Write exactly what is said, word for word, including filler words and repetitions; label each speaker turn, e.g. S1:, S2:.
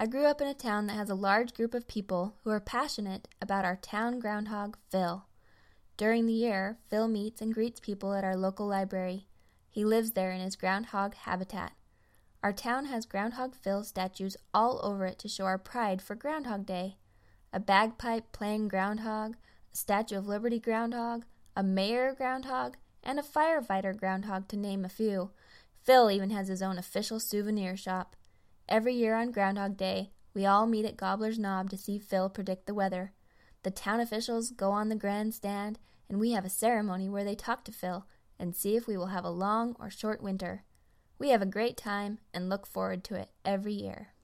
S1: I grew up in a town that has a large group of people who are passionate about our town groundhog, Phil. During the year, Phil meets and greets people at our local library. He lives there in his groundhog habitat. Our town has Groundhog Phil statues all over it to show our pride for Groundhog Day. A bagpipe-playing groundhog, a Statue of Liberty groundhog, a mayor groundhog, and a firefighter groundhog, to name a few. Phil even has his own official souvenir shop. Every year on Groundhog Day, we all meet at Gobbler's Knob to see Phil predict the weather. The town officials go on the grandstand, and we have a ceremony where they talk to Phil and see if we will have a long or short winter. We have a great time and look forward to it every year.